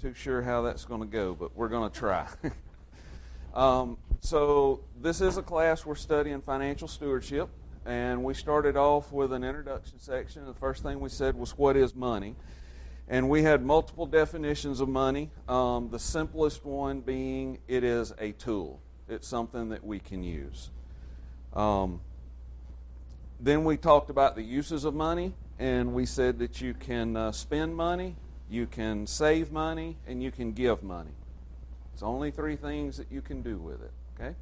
too sure how that's going to go, but we're going to try. So this is a class we're studying financial stewardship, and we started off with an introduction section. The first thing we said was, what is money? And we had multiple definitions of money, the simplest one being it is a tool. It's something that we can use. Then we talked about the uses of money, and we said that you can spend money, you can save money, and you can give money. It's only three things that you can do with it, okay?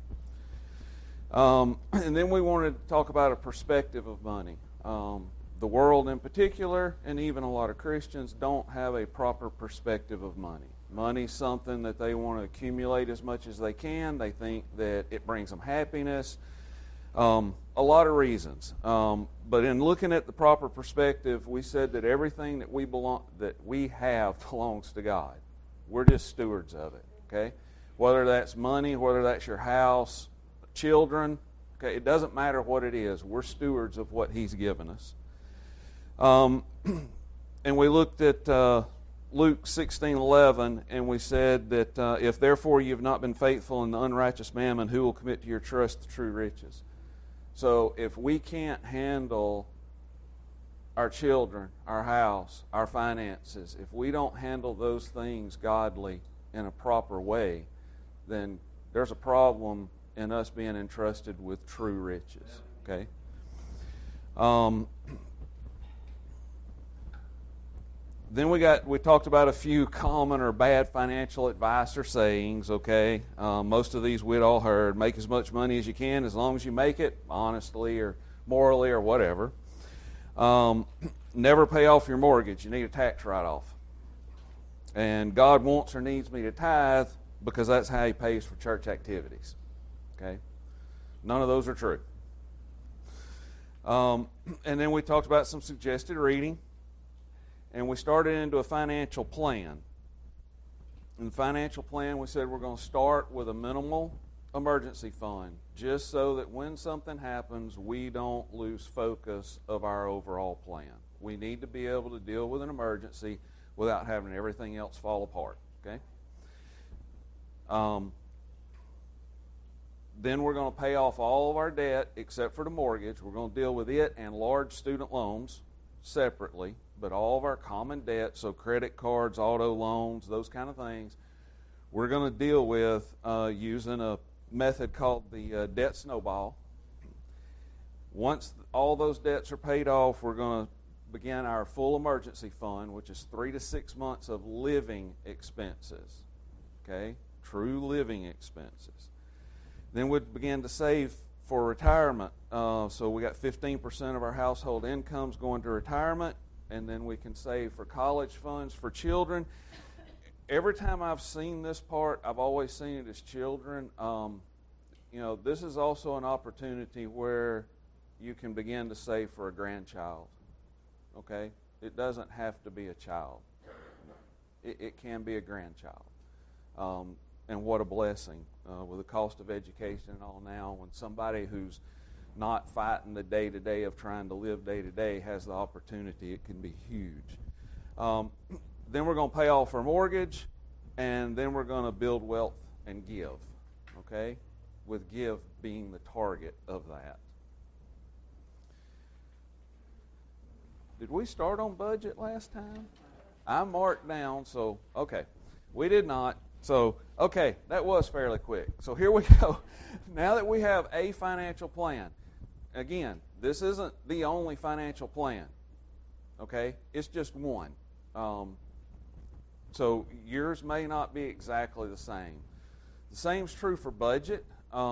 And then we wanted to talk about a perspective of money. The world in particular, and even a lot of Christians, don't have a proper perspective of money. Money's something that they want to accumulate as much as they can. They think that it brings them happiness. A lot of reasons. But in looking at the proper perspective, we said that everything that we have belongs to God. We're just stewards of it. Okay? Whether that's money, whether that's your house, children, okay, it doesn't matter what it is. We're stewards of what He's given us. And we looked at Luke 16:11, and we said that if therefore you've not been faithful in the unrighteous mammon, who will commit to your trust the true riches? So if we can't handle our children, our house, our finances, if we don't handle those things godly in a proper way, then there's a problem in us being entrusted with true riches. Okay? Then we talked about a few common or bad financial advice or sayings, okay? Most of these we'd all heard. Make as much money as you can as long as you make it, honestly or morally or whatever. Never pay off your mortgage. You need a tax write-off. And God wants or needs me to tithe because that's how He pays for church activities. Okay? None of those are true. And then we talked about some suggested reading. And we started into a financial plan. In the financial plan, we said we're going to start with a minimal emergency fund, just so that when something happens, we don't lose focus of our overall plan. We need to be able to deal with an emergency without having everything else fall apart. Okay? Then we're going to pay off all of our debt except for the mortgage. We're going to deal with it and large student loans separately, but all of our common debt, so credit cards, auto loans, those kind of things, we're going to deal with using a method called the debt snowball. Once all those debts are paid off, we're going to begin our full emergency fund, which is 3 to 6 months of living expenses. Okay? True living expenses. Then we'd begin to save for retirement. So we got 15% of our household incomes going to retirement, and then we can save for college funds for children. Every time I've seen this part, I've always seen it as children. This is also an opportunity where you can begin to save for a grandchild. Okay? It doesn't have to be a child. It can be a grandchild. And what a blessing with the cost of education and all now, when somebody who's not fighting the day-to-day of trying to live day-to-day has the opportunity, it can be huge. Then we're going to pay off our mortgage, and then we're going to build wealth and give, okay? With give being the target of that. Did we start on budget last time? I marked down, so, okay. We did not. So, okay, that was fairly quick. So here we go. Now that we have a financial plan, again, this isn't the only financial plan, okay? It's just one. So yours may not be exactly the same. The same's true for budget.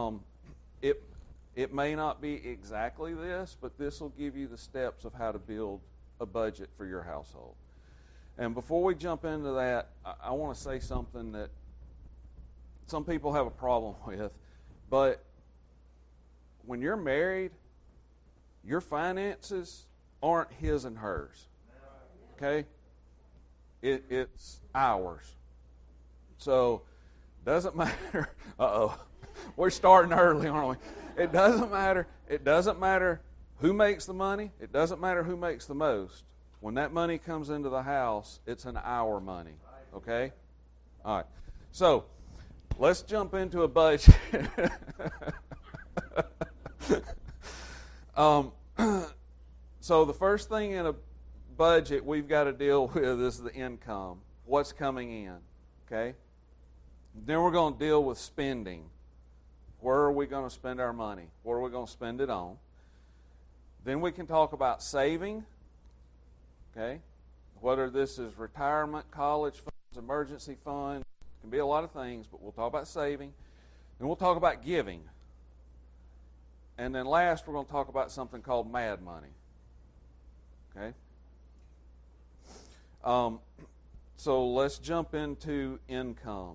It may not be exactly this, but this will give you the steps of how to build a budget for your household. And before we jump into that, I want to say something that some people have a problem with. But when you're married, your finances aren't his and hers. Okay? It's ours. So, doesn't matter. Uh-oh. We're starting early, aren't we? It doesn't matter. It doesn't matter who makes the money. It doesn't matter who makes the most. When that money comes into the house, it's an our money. Okay? All right. So let's jump into a budget. So the first thing in a budget we've got to deal with is the income. What's coming in? Okay? Then we're going to deal with spending. Where are we going to spend our money? What are we going to spend it on? Then we can talk about saving. Okay? Whether this is retirement, college funds, emergency funds, it can be a lot of things, but we'll talk about saving. Then we'll talk about giving. And then last, we're going to talk about something called mad money. Okay? So let's jump into income.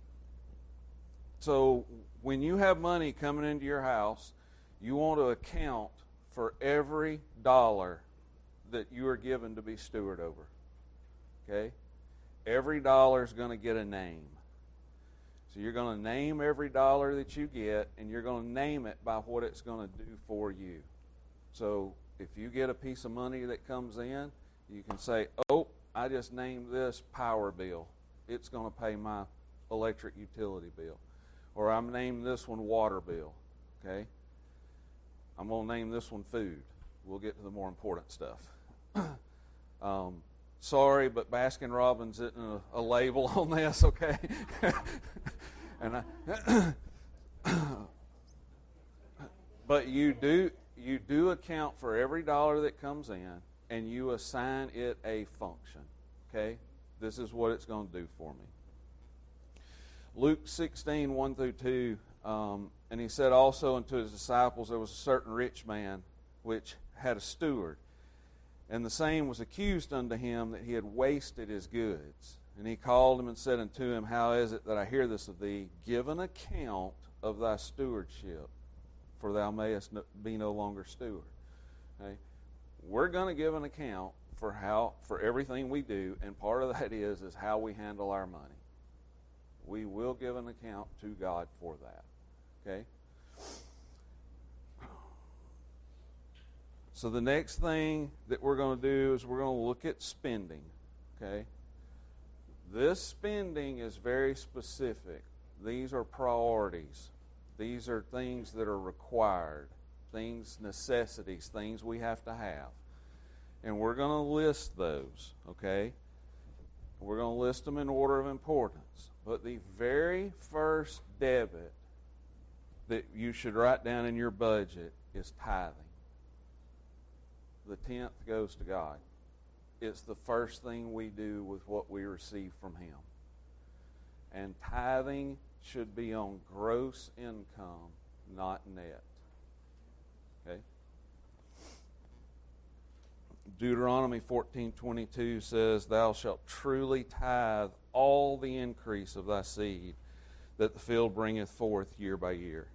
So when you have money coming into your house, you want to account for every dollar that you are given to be steward over. Okay? Every dollar is going to get a name. So you're going to name every dollar that you get, and you're going to name it by what it's going to do for you. So if you get a piece of money that comes in, you can say, oh, I just named this power bill. It's going to pay my electric utility bill. Or I'm named this one water bill. Okay? I'm going to name this one food. We'll get to the more important stuff. Sorry, but Baskin-Robbins isn't a label on this, okay? And but you do account for every dollar that comes in, and you assign it a function, okay? This is what it's going to do for me. Luke 16, 1 through 2, and he said also unto his disciples, there was a certain rich man which had a steward, and the same was accused unto him that he had wasted his goods. And he called him and said unto him, how is it that I hear this of thee? Give an account of thy stewardship, for thou mayest be no longer steward. Okay? We're going to give an account for everything we do, and part of that is how we handle our money. We will give an account to God for that. Okay? So the next thing that we're going to do is we're going to look at spending. Okay? This spending is very specific. These are priorities. These are things that are required, things, necessities, things we have to have. And we're going to list those, okay? We're going to list them in order of importance. But the very first debit that you should write down in your budget is tithing. The 10th goes to God. It's the first thing we do with what we receive from Him. And tithing should be on gross income, not net. Okay? Deuteronomy 14:22 says, thou shalt truly tithe all the increase of thy seed that the field bringeth forth year by year.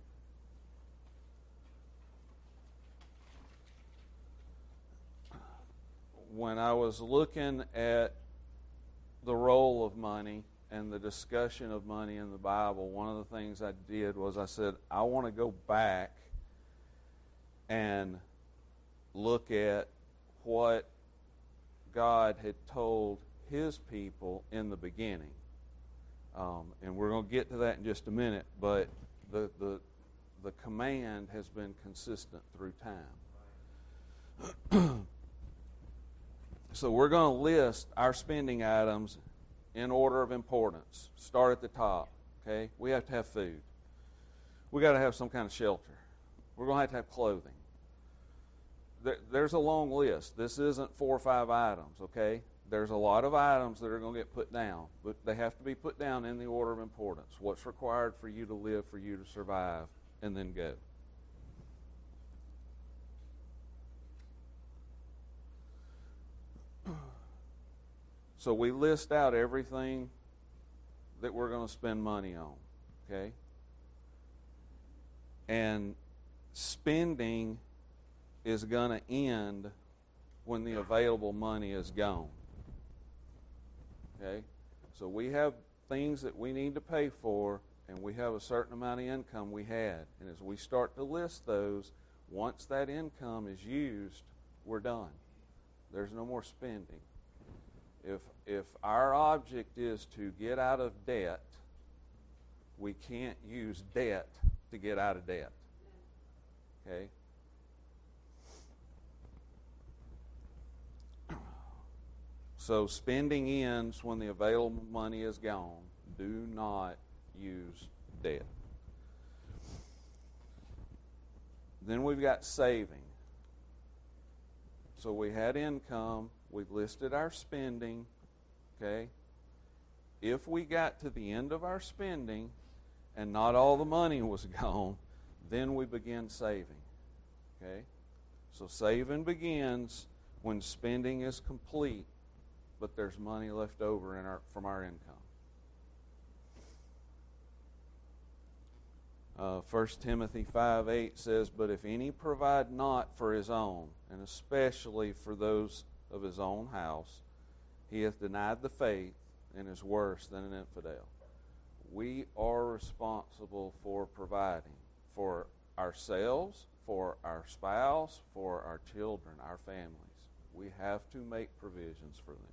When I was looking at the role of money and the discussion of money in the Bible, one of the things I did was I said, I want to go back and look at what God had told His people in the beginning. And we're going to get to that in just a minute, but the command has been consistent through time. So we're going to list our spending items in order of importance. Start at the top, okay? We have to have food. We got to have some kind of shelter. We're going to have clothing. There's a long list. This isn't 4 or 5 items, okay? There's a lot of items that are going to get put down, but they have to be put down in the order of importance. What's required for you to live, for you to survive, and then go. So we list out everything that we're going to spend money on, okay? And spending is going to end when the available money is gone, okay? So we have things that we need to pay for, and we have a certain amount of income we had. And as we start to list those, once that income is used, we're done. There's no more spending. If our object is to get out of debt, we can't use debt to get out of debt. Okay? So spending ends when the available money is gone. Do not use debt. Then we've got saving. So we had income. We've listed our spending. Okay? If we got to the end of our spending and not all the money was gone, then we begin saving. Okay? So saving begins when spending is complete, but there's money left over from our income. 1 Timothy 5:8 says, "But if any provide not for his own, and especially for those of his own house, he hath denied the faith and is worse than an infidel." We are responsible for providing for ourselves, for our spouse, for our children, our families. We have to make provisions for them.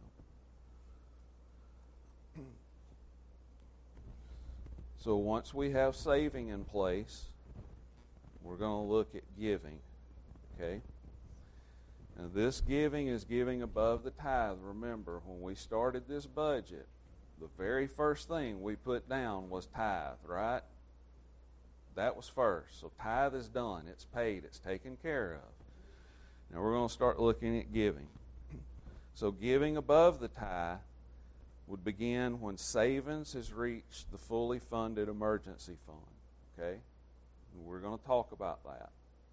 So once we have saving in place, we're going to look at giving. Okay? Now this giving is giving above the tithe. Remember, when we started this budget, the very first thing we put down was tithe, right? That was first. So tithe is done. It's paid. It's taken care of. Now we're going to start looking at giving. So giving above the tithe would begin when savings has reached the fully funded emergency fund. Okay? And we're going to talk about that.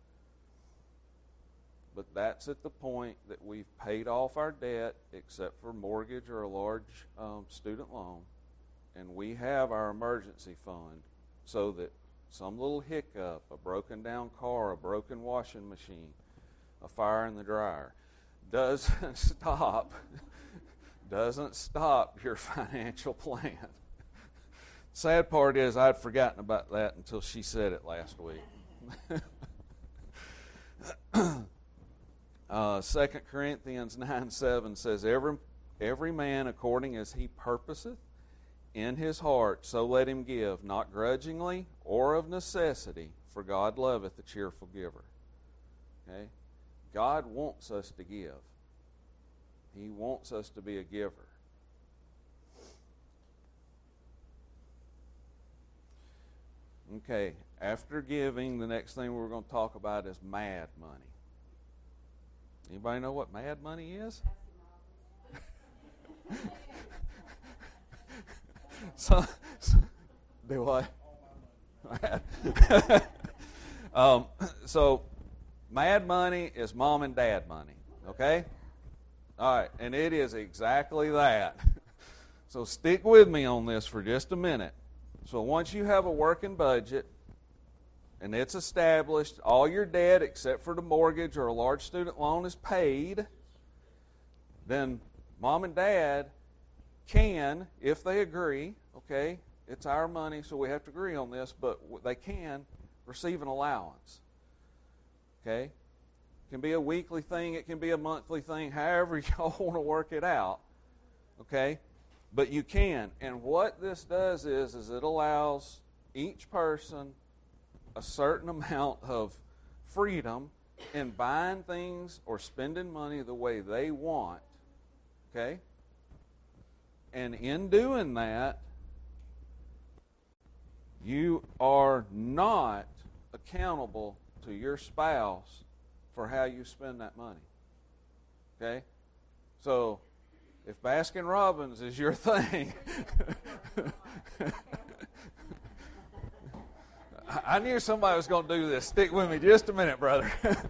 But that's at the point that we've paid off our debt, except for mortgage or a large student loan, and we have our emergency fund so that some little hiccup, a broken down car, a broken washing machine, a fire in the dryer, doesn't stop your financial plan. Sad part is I'd forgotten about that until she said it last week. 2 Corinthians 9:7 says, Every man according as he purposeth in his heart, so let him give, not grudgingly or of necessity, for God loveth a cheerful giver. Okay? God wants us to give. He wants us to be a giver. Okay, after giving, the next thing we're going to talk about is mad money. Anybody know what mad money is? Do what? So, mad money is mom and dad money, okay? All right, and it is exactly that. So stick with me on this for just a minute. So once you have a working budget, and it's established, all your debt except for the mortgage or a large student loan is paid, then mom and dad can, if they agree, okay, it's our money, so we have to agree on this, but they can receive an allowance. Okay? It can be a weekly thing, it can be a monthly thing, however y'all want to work it out. Okay? But you can. And what this does is it allows each person a certain amount of freedom in buying things or spending money the way they want. Okay? And in doing that, you are not accountable to your spouse for how you spend that money. Okay? So, if Baskin Robbins is your thing, I knew somebody was going to do this. Stick with me just a minute, brother.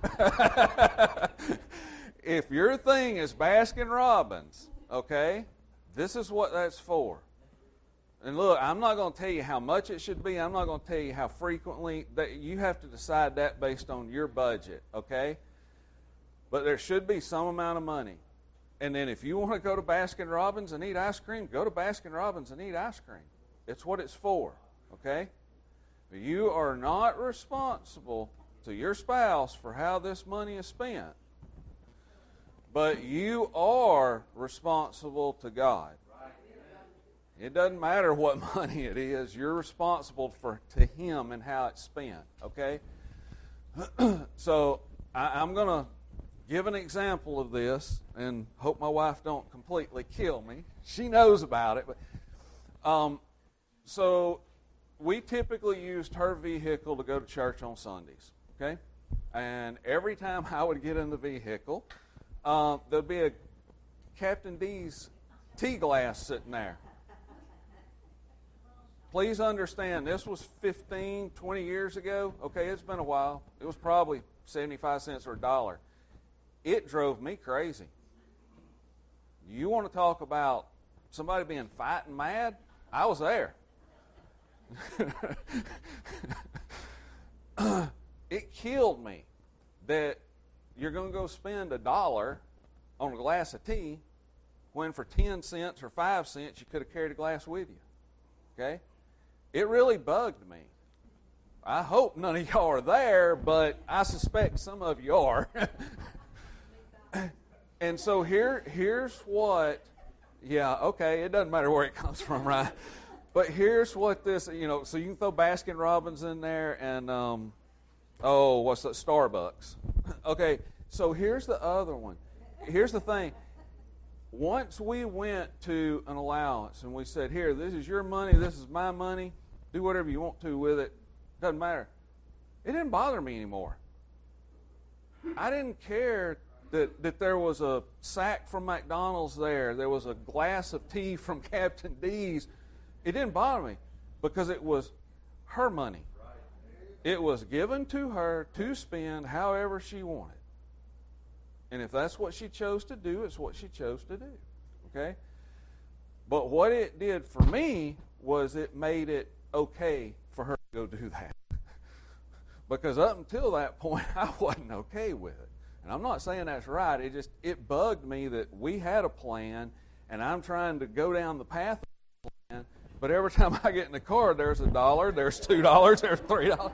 If your thing is Baskin Robbins, okay, this is what that's for. And look, I'm not going to tell you how much it should be. I'm not going to tell you how frequently. You have to decide that based on your budget, okay? But there should be some amount of money. And then if you want to go to Baskin Robbins and eat ice cream, go to Baskin Robbins and eat ice cream. It's what it's for, okay? But you are not responsible to your spouse for how this money is spent. But you are responsible to God. It doesn't matter what money it is. You're responsible to Him and how it's spent, okay? So I'm going to give an example of this and hope my wife don't completely kill me. She knows about it. But so we typically used her vehicle to go to church on Sundays, okay? And every time I would get in the vehicle, there'd be a Captain D's tea glass sitting there. Please understand, this was 15, 20 years ago. Okay, it's been a while. It was probably 75 cents or $1. It drove me crazy. You want to talk about somebody being fighting mad? I was there. It killed me that you're going to go spend $1 on a glass of tea when for 10 cents or 5 cents you could have carried a glass with you. Okay? It really bugged me. I hope none of y'all are there, but I suspect some of you are. And so here's what, yeah, okay, it doesn't matter where it comes from, right? But here's what this, so you can throw Baskin Robbins in there and, what's that, Starbucks. Okay, so here's the other one. Here's the thing. Once we went to an allowance and we said, here, this is your money, this is my money, do whatever you want to with it, doesn't matter. It didn't bother me anymore. I didn't care that there was a sack from McDonald's there was a glass of tea from Captain D's. It didn't bother me because it was her money. It was given to her to spend however she wanted. And if that's what she chose to do, it's what she chose to do. Okay? But what it did for me was it made it okay for her to go do that. Because up until that point, I wasn't okay with it. And I'm not saying that's right. It bugged me that we had a plan, and I'm trying to go down the path of the plan, but every time I get in the car, there's $1, there's $2, there's $3.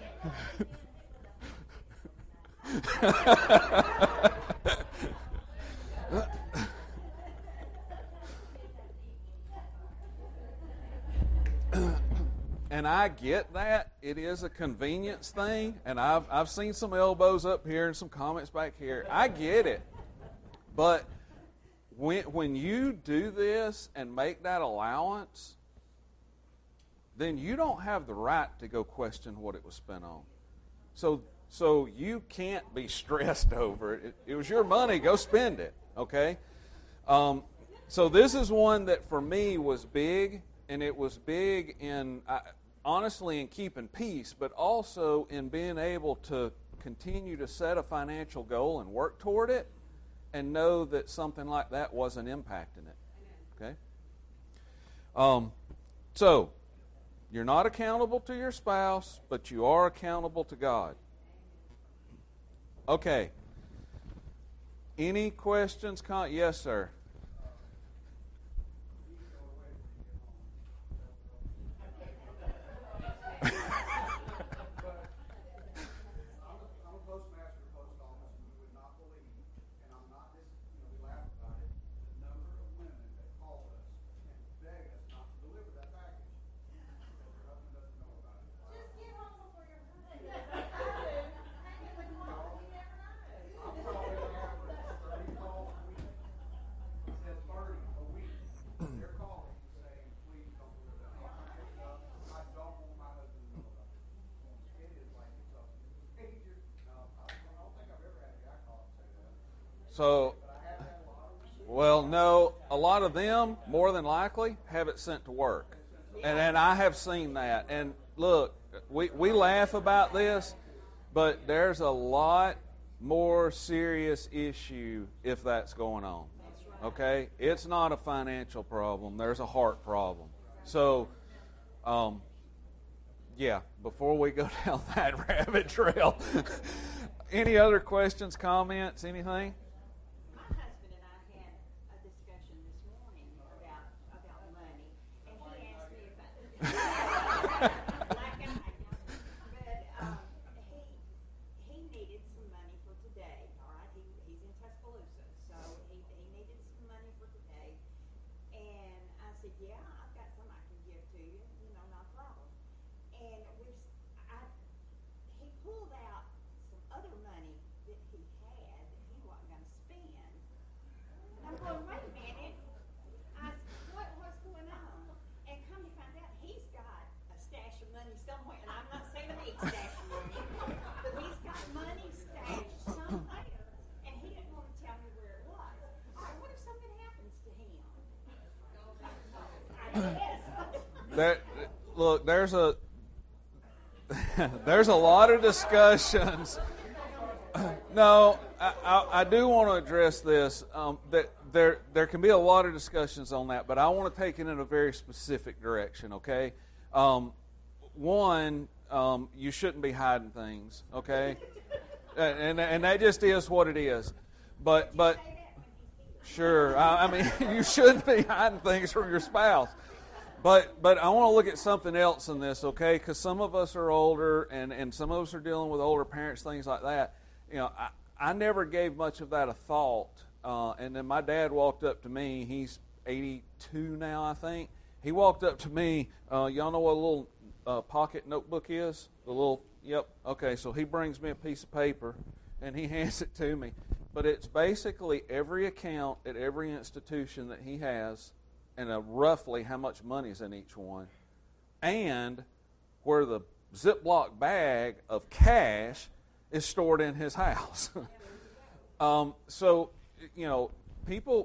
And I get that. It is a convenience thing, and I've seen some elbows up here and some comments back here. I get it. But when you do this and make that allowance, then you don't have the right to go question what it was spent on. So you can't be stressed over it. It was your money. Go spend it, okay? So this is one that for me was big, and it was big in, honestly, in keeping peace, but also in being able to continue to set a financial goal and work toward it and know that something like that wasn't impacting it, okay? So, you're not accountable to your spouse, but you are accountable to God. Okay. Any questions? Yes, sir. So, well, no, a lot of them, more than likely, have it sent to work. And I have seen that. And look, we laugh about this, but there's a lot more serious issue if that's going on. Okay? It's not a financial problem. There's a heart problem. So, yeah, before we go down that rabbit trail, any other questions, comments, anything? He needed some money for today. All right, he's in Tuscaloosa, so pulled out some other money that he had that he wasn't going to spend. And I'm going, wait a minute. What's going on? And come to find out, he's got a stash of money somewhere. And I'm not saying a big stash of money, but he's got money stashed somewhere. And he didn't want to tell me where it was. All right, what if something happens to him? Look, there's a lot of discussions. No, I do want to address this. That there can be a lot of discussions on that, but I want to take it in a very specific direction. Okay, one, you shouldn't be hiding things. Okay, and that just is what it is. But sure, I mean you shouldn't be hiding things from your spouse. But I want to look at something else in this, okay? Because some of us are older, and some of us are dealing with older parents, things like that. You know, I never gave much of that a thought. And then my dad walked up to me. He's 82 now, I think. He walked up to me. Y'all know what a little pocket notebook is? The little, yep. Okay, so he brings me a piece of paper, and he hands it to me. But it's basically every account at every institution that he has, and roughly how much money is in each one, and where the Ziploc bag of cash is stored in his house. So, you know, people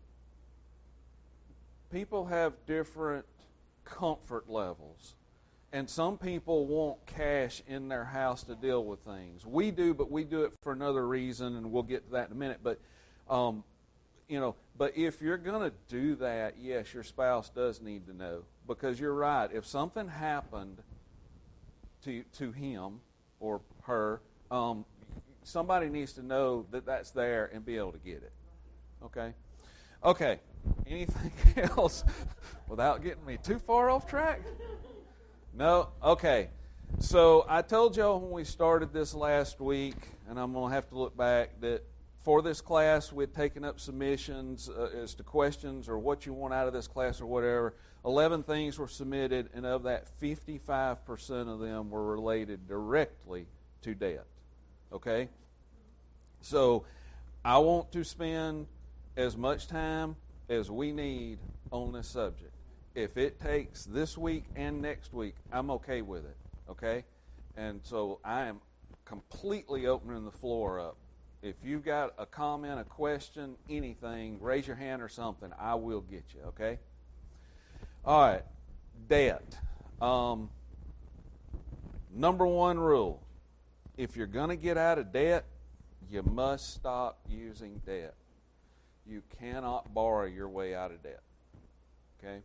have different comfort levels, and some people want cash in their house to deal with things. We do, but we do it for another reason, and we'll get to that in a minute. But you know, but if you're going to do that, yes, your spouse does need to know, because you're right. If something happened to him or her, somebody needs to know that that's there and be able to get it. Okay? Okay. Anything else without getting me too far off track? No? Okay. So I told y'all when we started this last week, and I'm going to have to look back, that for this class, we'd taken up submissions as to questions or what you want out of this class or whatever. 11 things were submitted, and of that, 55% of them were related directly to debt. Okay? So I want to spend as much time as we need on this subject. If it takes this week and next week, I'm okay with it. Okay? And so I am completely opening the floor up. If you've got a comment, a question, anything, raise your hand or something. I will get you, okay? All right, debt. Number one rule, if you're going to get out of debt, you must stop using debt. You cannot borrow your way out of debt, okay?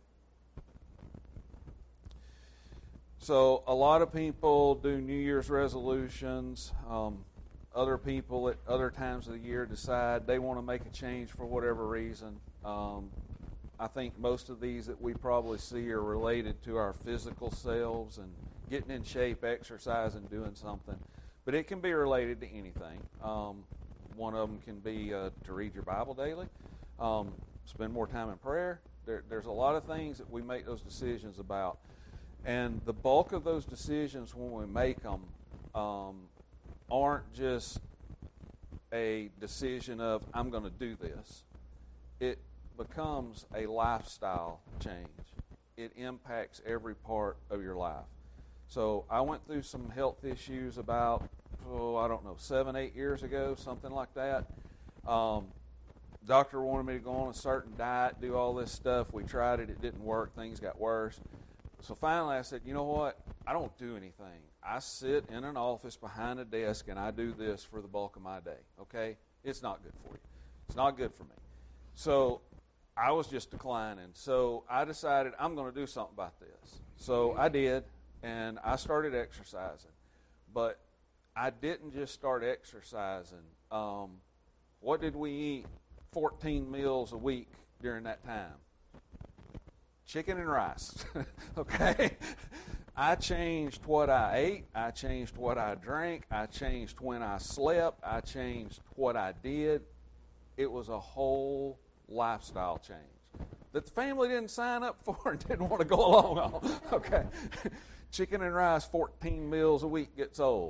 So a lot of people do New Year's resolutions. Other people at other times of the year decide they want to make a change for whatever reason. I think most of these that we probably see are related to our physical selves and getting in shape, exercising, doing something. But it can be related to anything. One of them can be to read your Bible daily, spend more time in prayer. There's a lot of things that we make those decisions about. And the bulk of those decisions when we make them aren't just a decision of, I'm going to do this. It becomes a lifestyle change. It impacts every part of your life. So I went through some health issues about, 7, 8 years ago, something like that. Doctor wanted me to go on a certain diet, do all this stuff. We tried it. It didn't work. Things got worse. So finally I said, you know what? I don't do anything. I sit in an office behind a desk and I do this for the bulk of my day, okay? It's not good for you. It's not good for me. So I was just declining. So I decided I'm going to do something about this. So I did, and I started exercising. But I didn't just start exercising. What did we eat 14 meals a week during that time? Chicken and rice, okay? I changed what I ate. I changed what I drank. I changed when I slept. I changed what I did. It was a whole lifestyle change that the family didn't sign up for and didn't want to go along on, okay? Chicken and rice, 14 meals a week gets old.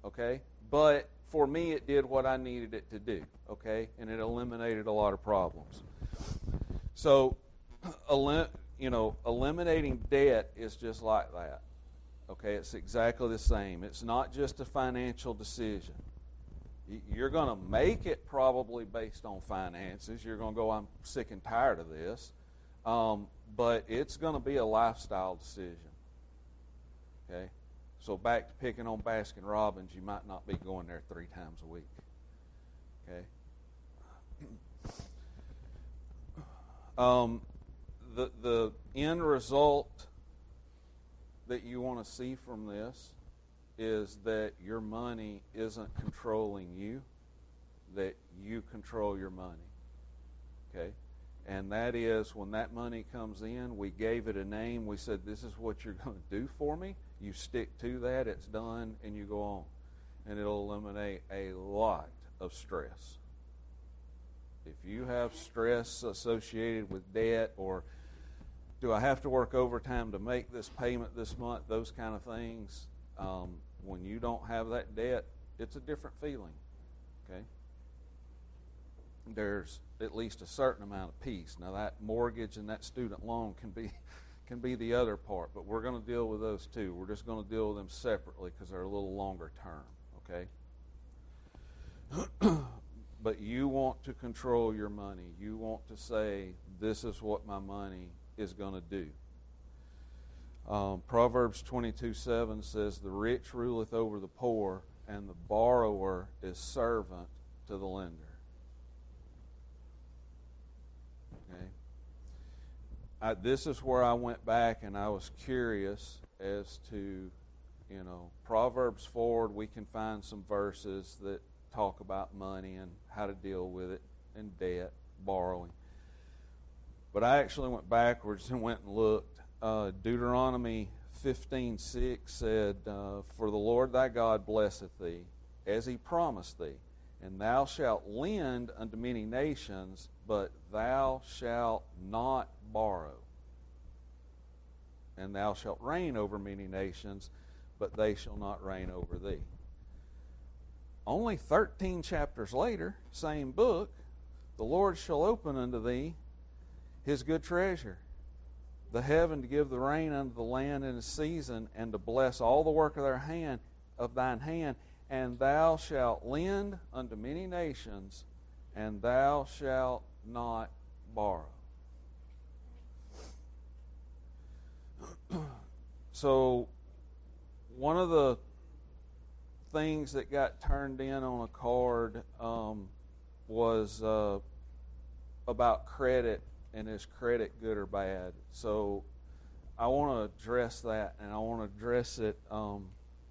okay? But for me, it did what I needed it to do, okay? And it eliminated a lot of problems. So, eliminating debt is just like that, okay? It's exactly the same. It's not just a financial decision. You're going to make it probably based on finances. You're going to go, I'm sick and tired of this. But it's going to be a lifestyle decision. Okay? So back to picking on Baskin Robbins, you might not be going there 3 times a week. Okay? The end result that you want to see from this is that your money isn't controlling you, that you control your money. Okay? And that is, when that money comes in, we gave it a name. We said, this is what you're going to do for me. You stick to that. It's done, and you go on. And it'll eliminate a lot of stress. If you have stress associated with debt, or do I have to work overtime to make this payment this month, those kind of things, when you don't have that debt, it's a different feeling. Okay? There's at least a certain amount of peace. Now, that mortgage and that student loan can be the other part, but we're going to deal with those too. We're just going to deal with them separately because they're a little longer term, okay? But you want to control your money. You want to say, this is what my money is going to do. Proverbs 22:7 says, the rich ruleth over the poor, and the borrower is servant to the lender. This is where I went back and I was curious as to, Proverbs forward, we can find some verses that talk about money and how to deal with it, and debt, borrowing. But I actually went backwards and went and looked. Deuteronomy 15:6 said, for the Lord thy God blesseth thee, as he promised thee, and thou shalt lend unto many nations, but thou shalt not borrow. And thou shalt reign over many nations, but they shall not reign over thee. Only 13 chapters later, same book, the Lord shall open unto thee his good treasure, the heaven to give the rain unto the land in a season, and to bless all the work of thine hand, and thou shalt lend unto many nations, and thou shalt not borrow. So, one of the things that got turned in on a card was about credit, and is credit good or bad? So, I want to address that, and I want to address it kind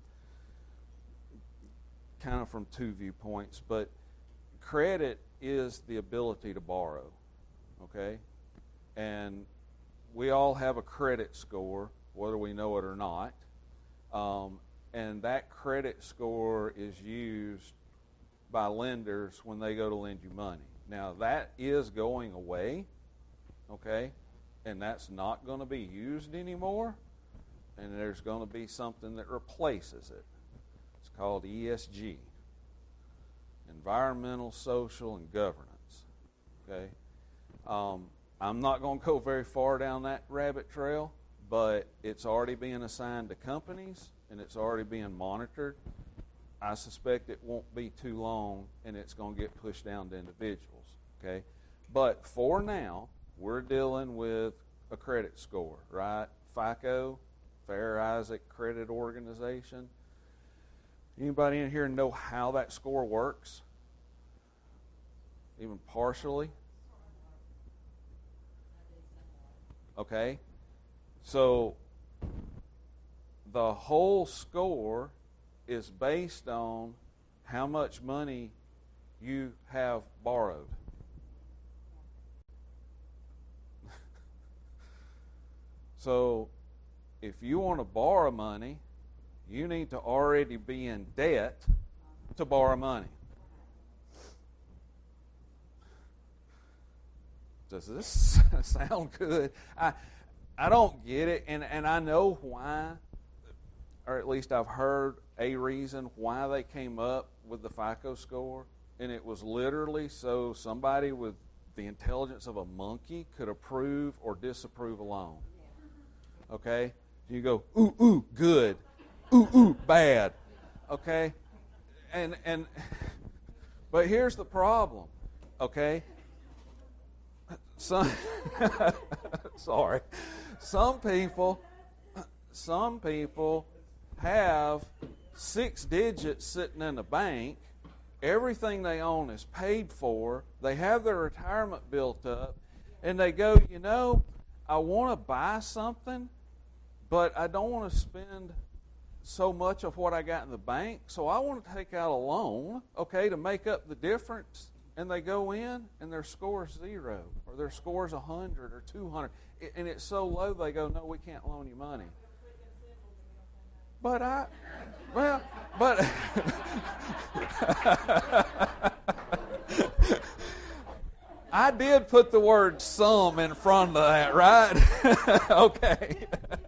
of from 2 viewpoints. But credit is the ability to borrow, okay? And we all have a credit score, whether we know it or not. And that credit score is used by lenders when they go to lend you money. Now, that is going away, okay? And that's not going to be used anymore. And there's going to be something that replaces it. It's called ESG, Environmental, Social, and Governance, okay? I'm not going to go very far down that rabbit trail, but it's already being assigned to companies, and it's already being monitored. I suspect it won't be too long, and it's going to get pushed down to individuals, okay? But for now, we're dealing with a credit score, right? FICO, Fair Isaac Credit Organization. Anybody in here know how that score works? Even partially? Okay? So, the whole score is based on how much money you have borrowed. So, if you want to borrow money, you need to already be in debt to borrow money. Does this sound good? I don't get it, and I know why, or at least I've heard a reason why they came up with the FICO score, and it was literally so somebody with the intelligence of a monkey could approve or disapprove a loan. Okay? You go, ooh, ooh, good. Ooh, ooh, bad. Okay? And but here's the problem. Okay? Sorry. Some people have 6 digits sitting in the bank. Everything they own is paid for. They have their retirement built up. And they go, I want to buy something, but I don't want to spend so much of what I got in the bank. So I want to take out a loan, to make up the difference. And they go in, and their score is 0, or their score is 100 or 200. And it's so low, they go, no, we can't loan you money. But I did put the word some in front of that, right? Okay.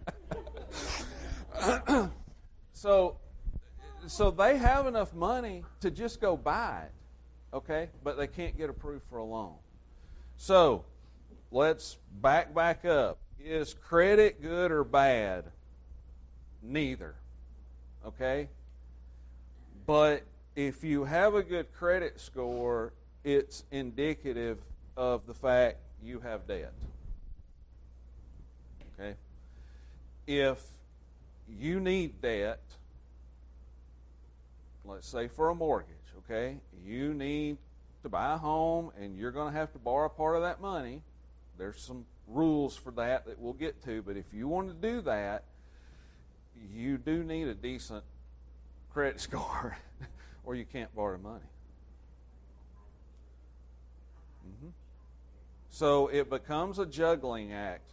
So they have enough money to just go buy it, but they can't get approved for a loan. So let's back up. Is credit good or bad? Neither. Okay? But if you have a good credit score, it's indicative of the fact you have debt. Okay? If you need debt, let's say for a mortgage, you need to buy a home and you're going to have to borrow part of that money. There's some rules for that we'll get to, but if you want to do that, you do need a decent credit score or you can't borrow money. Mm-hmm. So it becomes a juggling act,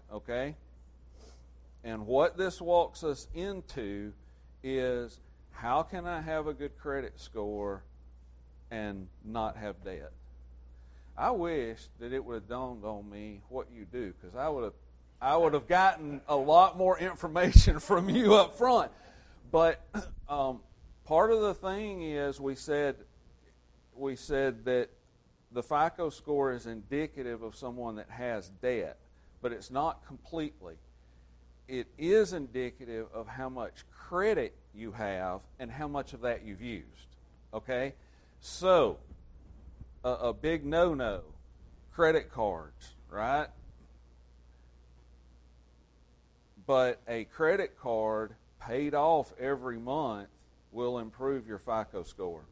And what this walks us into is, how can I have a good credit score and not have debt? I wish that it would have dawned on me what you do, because I would have gotten a lot more information from you up front. But part of the thing is, we said that the FICO score is indicative of someone that has debt, but it's not completely. It is indicative of how much credit you have and how much of that you've used. So a big no-no, credit cards, right? But a credit card paid off every month will improve your FICO score.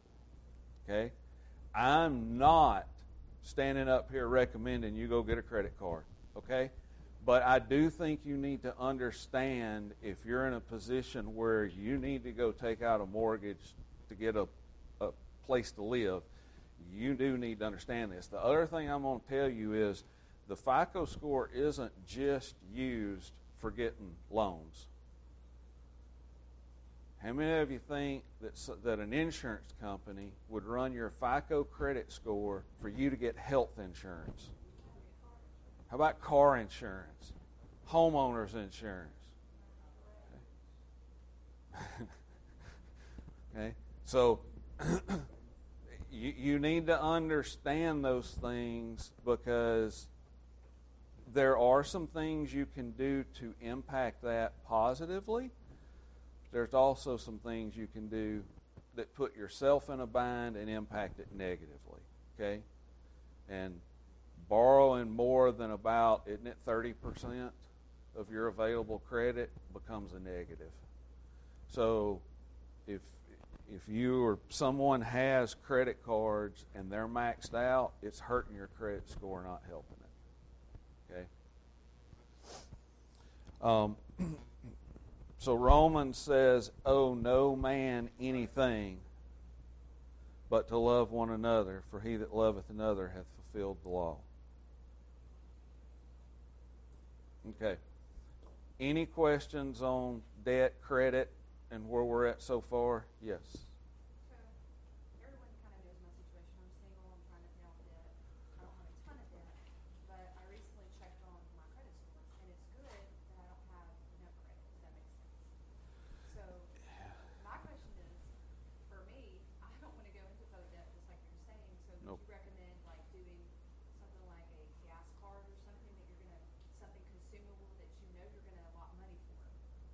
I'm not standing up here recommending you go get a credit card. But I do think you need to understand, if you're in a position where you need to go take out a mortgage to get a place to live, you do need to understand this. The other thing I'm going to tell you is, the FICO score isn't just used for getting loans. How many of you think that an insurance company would run your FICO credit score for you to get health insurance? How about car insurance? Homeowners insurance? So you need to understand those things, because there are some things you can do to impact that positively. There's also some things you can do that put yourself in a bind and impact it negatively. And borrowing more than about, isn't it 30% of your available credit becomes a negative. So if you or someone has credit cards and they're maxed out, it's hurting your credit score, not helping it. So Romans says, owe no man anything but to love one another, for he that loveth another hath fulfilled the law. Any questions on debt, credit, and where we're at so far? Yes. Everyone kind of knows my situation. I'm single. I'm trying to pay off debt. I don't have a ton of debt, but I recently checked on my credit score, and it's good that I don't have no credit. Does that make sense? So my question is,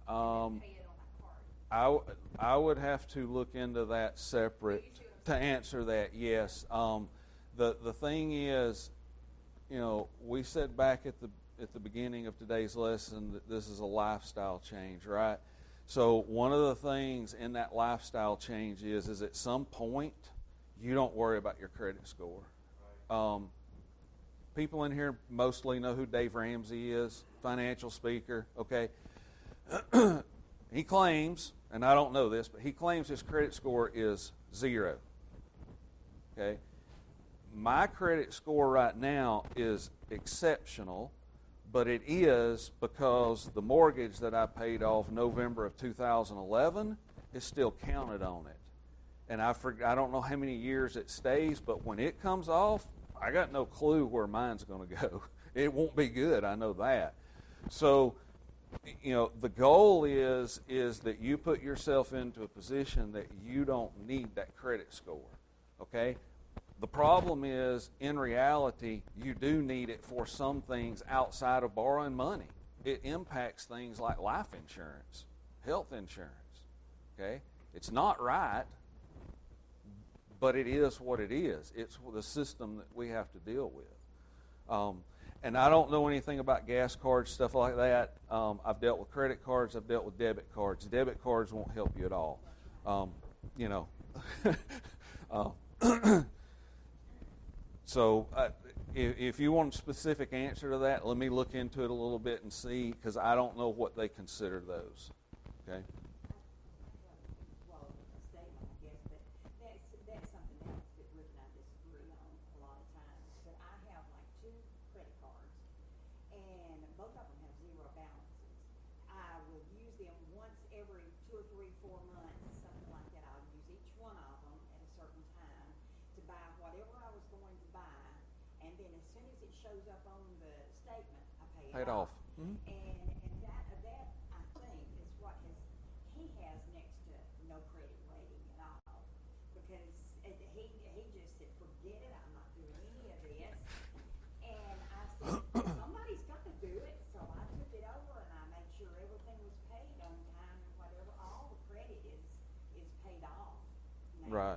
Pay it on that card. I would have to look into that separate to answer that. Yes. The thing is, we said back at the beginning of today's lesson that this is a lifestyle change, right? So one of the things in that lifestyle change is at some point you don't worry about your credit score. People in here mostly know who Dave Ramsey is, financial speaker, okay? He claims, and I don't know this, but he claims his credit score is 0. Okay? My credit score right now is exceptional, but it is because the mortgage that I paid off November of 2011 is still counted on it. And I don't know how many years it stays, but when it comes off, I got no clue where mine's going to go. It won't be good, I know that. So, the goal is that you put yourself into a position that you don't need that credit score, okay? The problem is, in reality, you do need it for some things outside of borrowing money. It impacts things like life insurance, health insurance, okay? It's not right, but it is what it is. It's the system that we have to deal with. And I don't know anything about gas cards, stuff like that. I've dealt with credit cards. I've dealt with debit cards. Debit cards won't help you at all. So if you want a specific answer to that, let me look into it a little bit and see, because I don't know what they consider those. Okay? Well, a statement, I guess, but that's something else that Rick and I disagree on a lot of times. But I have like 2 credit cards, and both of them have 0 balances. I will use them once every 2 or 3, 4 months, something like that. I'll use each one of them at a certain time to buy whatever I was going to buy, and then as soon as it shows up on the statement, I pay it off. Mm-hmm. And that I think is what he has next to no credit rating at all, because he just said, forget it, I'm not doing any of this. And I said, somebody's got to do it, so I took it over and I made sure everything was paid on time and whatever. All the credit is paid off now, Right.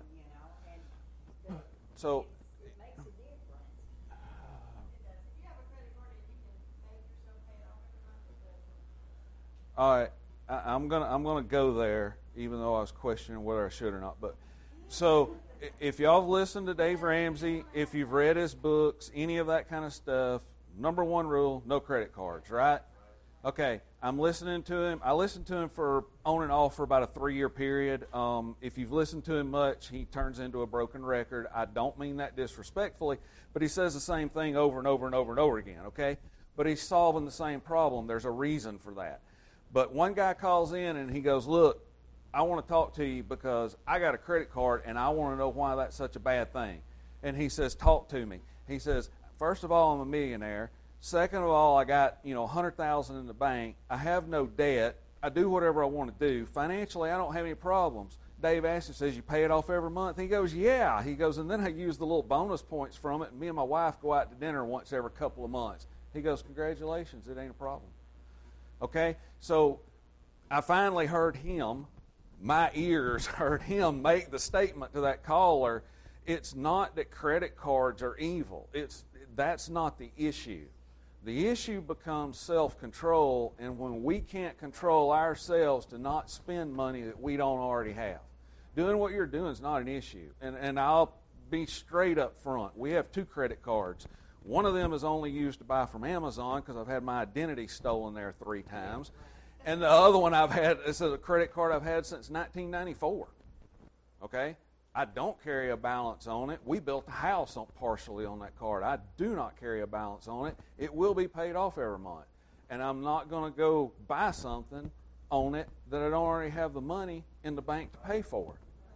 and So it makes a difference. It does. If you have a credit card and you can make yourself pay it off every month, it does. all right, I'm gonna go there, even though I was questioning whether I should or not. But so if y'all have listened to Dave Ramsey, if you've read his books, any of that kind of stuff, number 1 rule: no credit cards. Right? Okay. I'm listening to him. I listened to him for on and off for about a 3-year period. If you've listened to him much, he turns into a broken record. I don't mean that disrespectfully, but he says the same thing over and over and over and over again, okay? But he's solving the same problem. There's a reason for that. But one guy calls in and he goes, look, I want to talk to you because I got a credit card and I want to know why that's such a bad thing. And he says, talk to me. He says, first of all, I'm a millionaire. Second of all, I got, $100,000 in the bank. I have no debt. I do whatever I want to do. Financially, I don't have any problems. Dave asks him, says, you pay it off every month? He goes, yeah. He goes, and then I use the little bonus points from it, and me and my wife go out to dinner once every couple of months. He goes, congratulations, it ain't a problem. Okay? So I finally heard him, my ears heard him make the statement to that caller, it's not that credit cards are evil. That's not the issue. The issue becomes self-control, and when we can't control ourselves to not spend money that we don't already have. Doing what you're doing is not an issue. And I'll be straight up front. We have 2 credit cards. One of them is only used to buy from Amazon because I've had my identity stolen there 3 times. And the other one this is a credit card I've had since 1994. Okay? I don't carry a balance on it. We built a house partially on that card. I do not carry a balance on it. It will be paid off every month. And I'm not going to go buy something on it that I don't already have the money in the bank to pay for.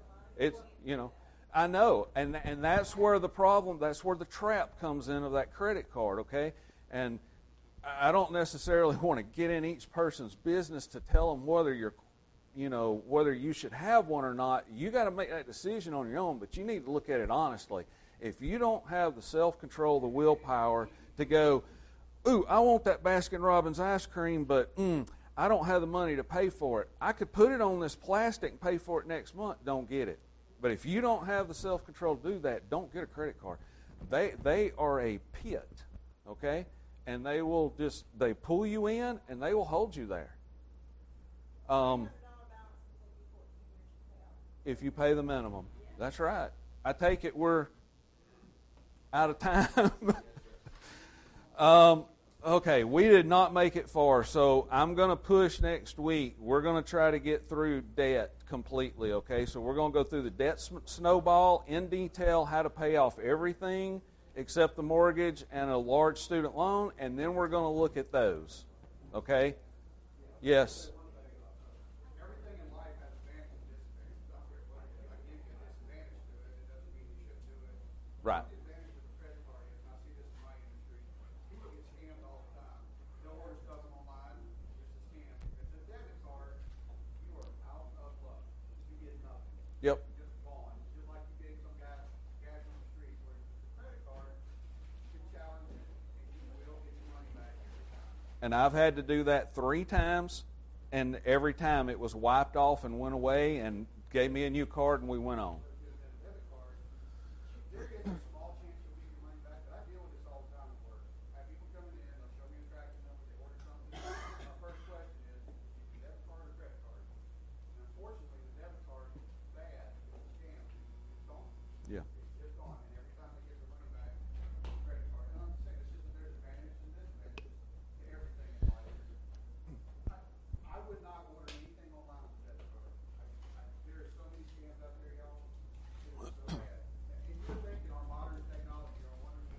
I know. And that's where the problem, that's where the trap comes in of that credit card, okay? And I don't necessarily want to get in each person's business to tell them whether you should have one or not. You got to make that decision on your own, but you need to look at it honestly. If you don't have the self-control, the willpower to go, ooh, I want that Baskin-Robbins ice cream, but I don't have the money to pay for it. I could put it on this plastic and pay for it next month. Don't get it. But if you don't have the self-control to do that, don't get a credit card. They are a pit, okay? And they pull you in and they will hold you there. If you pay the minimum. That's right. I take it we're out of time. Okay, we did not make it far, so I'm going to push next week. We're going to try to get through debt completely, okay? So we're going to go through the debt snowball in detail, how to pay off everything except the mortgage and a large student loan, and then we're going to look at those, okay? Yes? Everything in life has advantages and disadvantages. I give you a disadvantage to it, it doesn't mean you shouldn't do it. Right. The advantage of the credit card is, and I see this in my industry, people get scammed all the time. They'll order stuff online, it's a scam. If it's a debit card, you are out of luck. You get nothing. Yep. You're just gone. It's just like you gave some guy cash on the street, where it's a credit card, you can challenge it, and you will get your money back every time. And I've had to do that 3 times, and every time it was wiped off and went away and gave me a new card, and we went on. There is a small chance you'll get your money back, but I deal with this all the time at work. I have people coming in, they'll show me a tracking number, they order something. My first question is your debit card or credit card? And unfortunately, the debit card is bad, it's a scam, it's gone. Yeah. It's just gone, and every time they get their money back, the credit card. And I'm saying, it's just that there's advantages and disadvantages to everything in life. I would not order anything online with a debit card. There are so many scams out there, y'all. It is so bad. And you would think in our modern technology, our wonderful,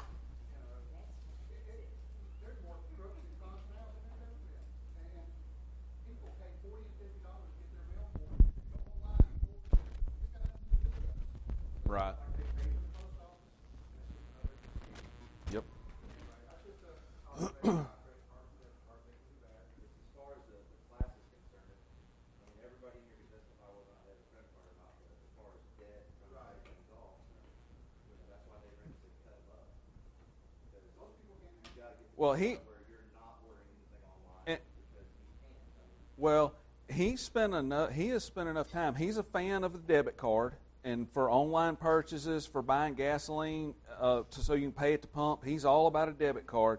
there's more crooks and cons now than there's ever been. And people pay $40 and $50 to get their mail for them. Go online and just got nothing to do with it. Right. Like they pay for the post office. That's just another scam. Yep. That's just a observation about credit card and debit card. They can do that. As far as the class is concerned, I mean, everybody here can testify whether or not they have a credit card or not, but as far as debt, trying to pay things off, that's why they bring to cut them up. Because Most people can't you got to get to Well, the he- point where you're not ordering anything online And- because you can't. I mean, Well, he has spent enough time. He's a fan of the debit card, and for online purchases, for buying gasoline, so you can pay at the pump. He's all about a debit card,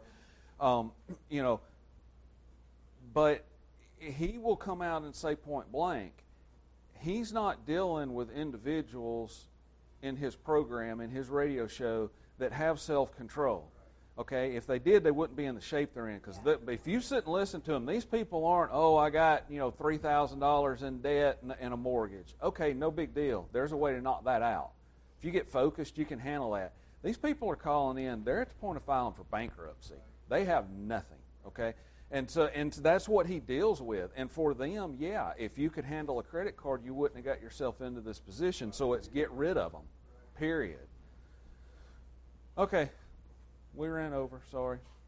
But he will come out and say point blank, he's not dealing with individuals in his program, in his radio show, that have self-control. Okay, if they did, they wouldn't be in the shape they're in. Because if you sit and listen to them, these people aren't, I got $3,000 in debt and a mortgage. Okay, no big deal. There's a way to knock that out. If you get focused, you can handle that. These people are calling in. They're at the point of filing for bankruptcy. They have nothing. Okay, and that's what he deals with. And for them, if you could handle a credit card, you wouldn't have got yourself into this position. So it's get rid of them. Period. Okay. We ran over, sorry.